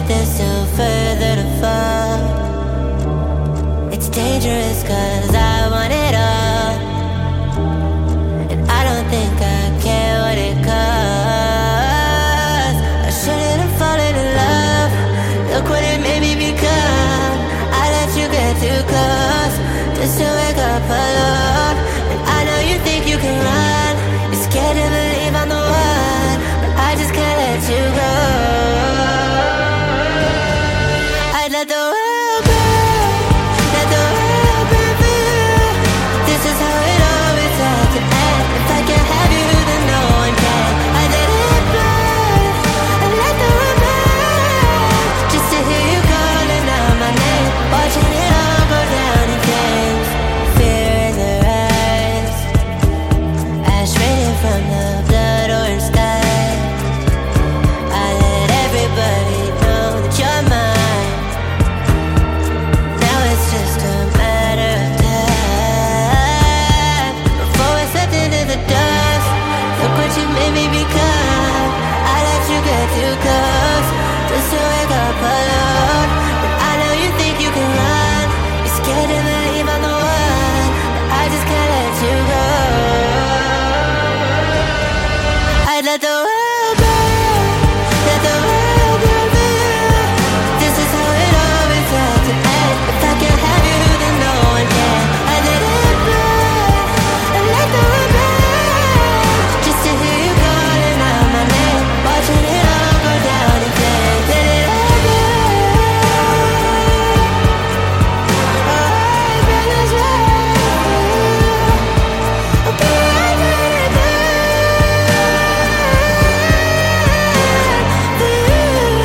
there's still further to fall. It's dangerous cause I want it all, and I don't think I care what it costs. I shouldn't have fallen in love. Look what it made me become. I let you get too close just to wake up alone. And I know you think you can run. You're scared to believe I'm the one, but I just can't let you go. I'd let the world go, let the world burn for you. This is how it always had to end. If I can't have you, then no one can. I let it burn, I let the world burn, just to hear you calling out my name, watching it all go down in flames. Fear in their eyes, ash raining from the blood orange sky. I let everybody know that you're mine. Now it's just a matter of time before we're swept into the dust. Look what you made me become. I let you get too close just to wake up alone. But I know you think you can run. You're scared to believe I'm the one, but I just can't let you go. I'd let the world burn, let the world burn for you. This is how it always had to end. If I can't have you, then no one can. I let it burn, I let the world burn, just to hear you calling out my name, watching it all go down in flames. Let it all burn. Oh, burn as well. Okay, I let it burn for you.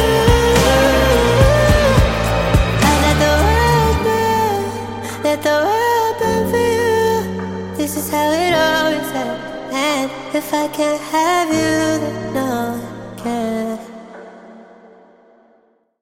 I let the world burn, let the world burn for you. This is how it always ends. And if I can't have you, then no.